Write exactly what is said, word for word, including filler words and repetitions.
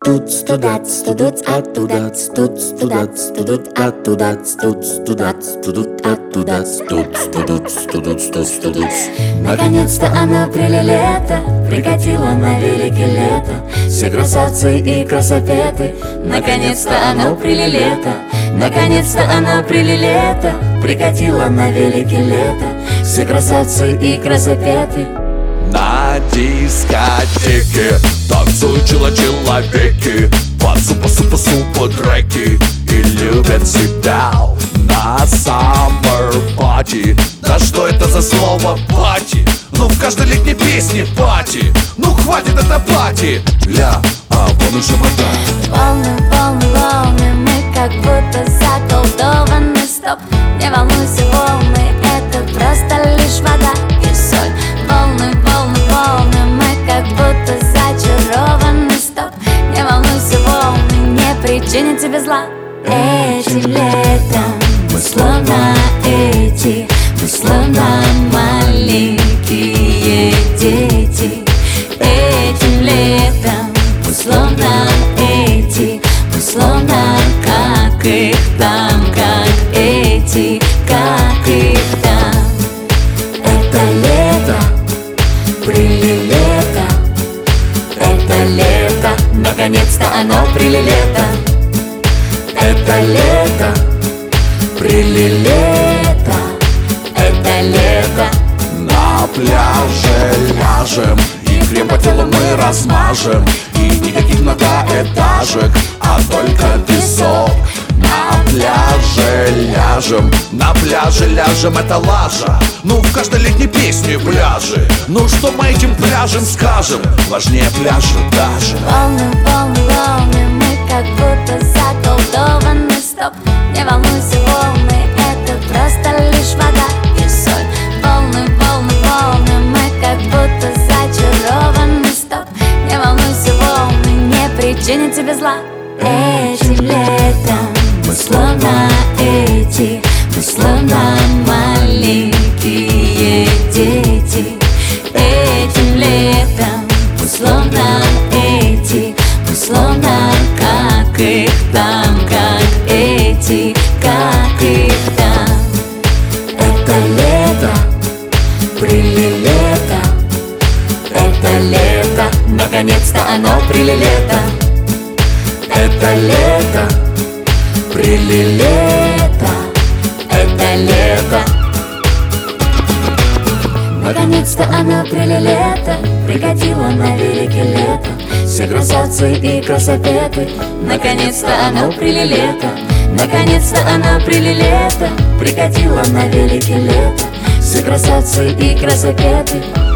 Туц тудац, тудуц, оттудац, туц тудац, тудут, оттудац, туц тудац, тудут, оттудац, туц тудуц, тудуц, туц тудуц. Наконец-то оно прилето, прикатило на велике лето. Все красавцы и красопеты. Наконец-то оно прилето, наконец-то оно прилето, прикатило на велике лето. Все красавцы и красопеты. На дискотеке танцуют человеки под супа-супа-супа треки и любят себя на summer party. Да что это за слово пати? Ну в каждой летней песне пати. Ну хватит это пати. Ля, а вон уже вода. Волны, волны, волны, мы как будто заколдованы. Стоп, не волнуйся, волны, это просто лишь вода и соль. Волны, волны, волны, мы как будто зачарованы. Стоп, не волнуйся, волны, не причинят тебе зла. Этим летом мы словно эти, мы словно маленькие дети. Этим летом мы словно эти, мы словно как их там, как эти, как их там. Это лето, прилилето, это лето, наконец-то оно прилилето. Это лето, прилилето, это лето. На пляже ляжем и крем по телу мы размажем. И никаких многоэтажек, а только песок. На пляже ляжем, на пляже ляжем, это лажа. Ну в каждой летней песне пляжи. Ну что мы этим пляжем скажем? Важнее пляжа даже. Волны, волны, волны, мы как будто заколдованы. Стоп, не волнуйся, волны, это просто лишь вода и соль. Волны, волны, волны, мы как будто зачарованы. Стоп, не волнуйся, волны, не причинят тебе зла. Этим летом мы словно эти, мы словно маленькие дети. Этим летом мы словно эти, мы словно как их там, как эти, как их там. Это лето, прилилето, это лето, наконец-то оно прилилето. Это лето, прилилето, это лето. Наконец-то оно прилилето, прикатило на велике лето. Все красавцы и красопеты. Наконец-то оно прилилето, наконец-то оно прилилето, прикатило на велике лето. Все красавцы и красопеты.